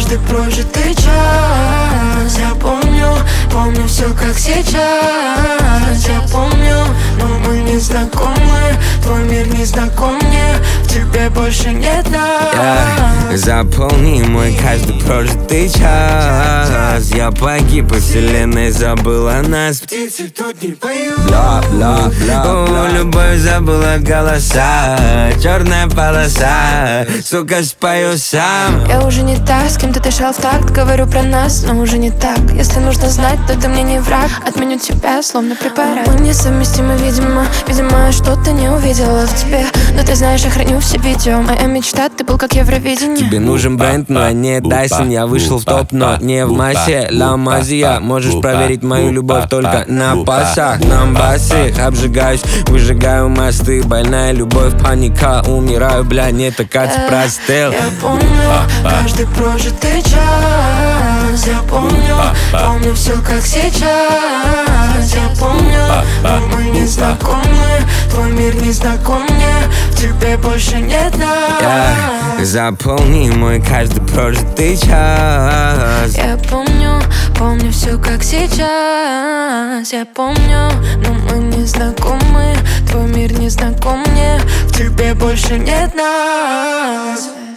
каждый прожитый час. Я помню, помню все как сейчас. Я помню, но мы не знакомы. Твой мир не знаком мне, в тебе больше нет нас. Заполни мой каждый прожитый час. Я погиб, и вселенная забыла нас. Птицы тут не поют. Бла-бла-бла. Любовь забыла голоса. Черная полоса, сука, спою сам. Я уже не та, с кем ты дышал в такт. Говорю про нас, но уже не так. Если нужно знать, то ты мне не враг. Отменю тебя, словно препарат. Мы несовместимы, видимо. Видимо, что-то не увидела в тебе. Но ты знаешь, я храню все видео. Моя мечта, ты был как Евровидение. Тебе нужен бренд, но не Тайсон. Я вышел в топ, но не в массе. Ла Мазия, можешь проверить мою любовь только на пасах. На басе обжигаюсь, выжигаю мосты. Больная любовь, паника, умираю, бля, не так простыл. Я помню каждый прожитый час. Я помню, помню все как сейчас. Я помню, но мы не знакомы. Твой мир не знаком мне, в тебе больше нет нас. Заполни мой каждый прожитый час. Я помню, помню все как сейчас. Я помню, но мы не знакомы. Твой мир не знаком мне, в тебе больше нет нас.